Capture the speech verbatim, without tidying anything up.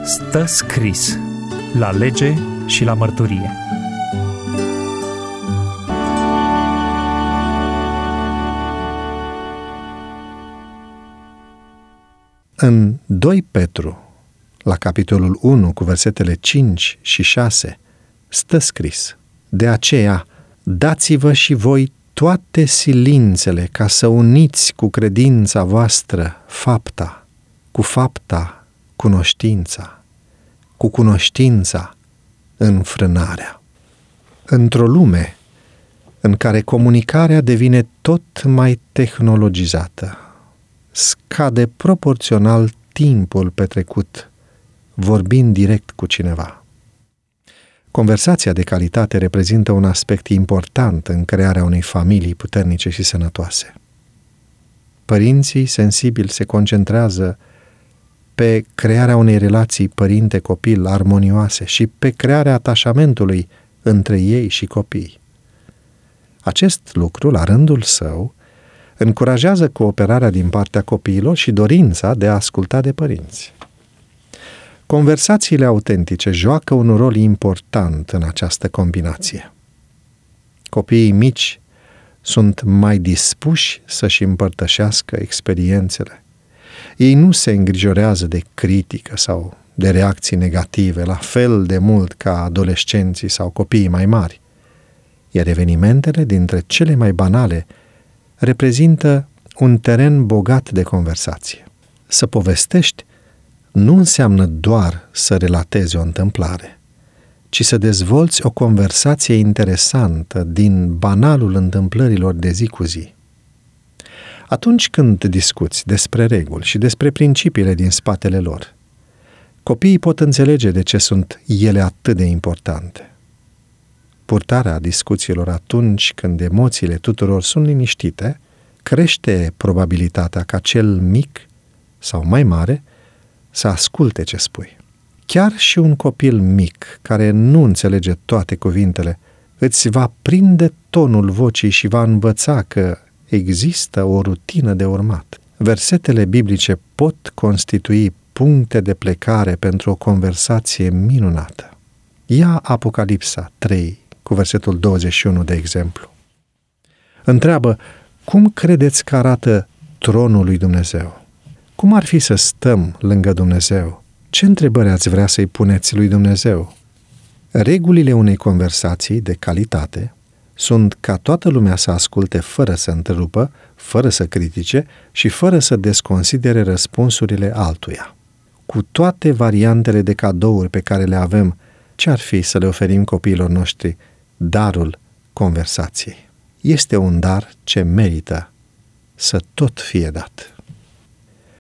Stă scris la lege și la mărturie. În doi Petru, la capitolul unu, cu versetele cinci și șase, stă scris: de aceea, dați-vă și voi toate silințele ca să uniți cu credința voastră fapta, cu fapta cunoștința, cu cunoștința înfrânarea. Într-o lume în care comunicarea devine tot mai tehnologizată, scade proporțional timpul petrecut vorbind direct cu cineva. Conversația de calitate reprezintă un aspect important în crearea unei familii puternice și sănătoase. Părinții sensibili se concentrează pe crearea unei relații părinte-copil armonioase și pe crearea atașamentului între ei și copii. Acest lucru, la rândul său, încurajează cooperarea din partea copiilor și dorința de a asculta de părinți. Conversațiile autentice joacă un rol important în această combinație. Copiii mici sunt mai dispuși să-și împărtășească experiențele. Ei nu se îngrijorează de critică sau de reacții negative, la fel de mult ca adolescenții sau copiii mai mari. Iar evenimentele dintre cele mai banale reprezintă un teren bogat de conversație. Să povestești nu înseamnă doar să relatezi o întâmplare, ci să dezvolți o conversație interesantă din banalul întâmplărilor de zi cu zi. Atunci când discuți despre reguli și despre principiile din spatele lor, copiii pot înțelege de ce sunt ele atât de importante. Purtarea discuțiilor atunci când emoțiile tuturor sunt liniștite crește probabilitatea ca cel mic sau mai mare să asculte ce spui. Chiar și un copil mic care nu înțelege toate cuvintele îți va prinde tonul vocii și va învăța că există o rutină de urmat. Versetele biblice pot constitui puncte de plecare pentru o conversație minunată. Ia Apocalipsa trei, cu versetul douăzeci și unu, de exemplu. Întreabă: cum credeți că arată tronul lui Dumnezeu? Cum ar fi să stăm lângă Dumnezeu? Ce întrebări ați vrea să-i puneți lui Dumnezeu? Regulile unei conversații de calitate sunt ca toată lumea să asculte fără să întrerupă, fără să critique și fără să desconsidere răspunsurile altuia. Cu toate variantele de cadouri pe care le avem, ce ar fi să le oferim copiilor noștri darul conversației? Este un dar ce merită să tot fie dat.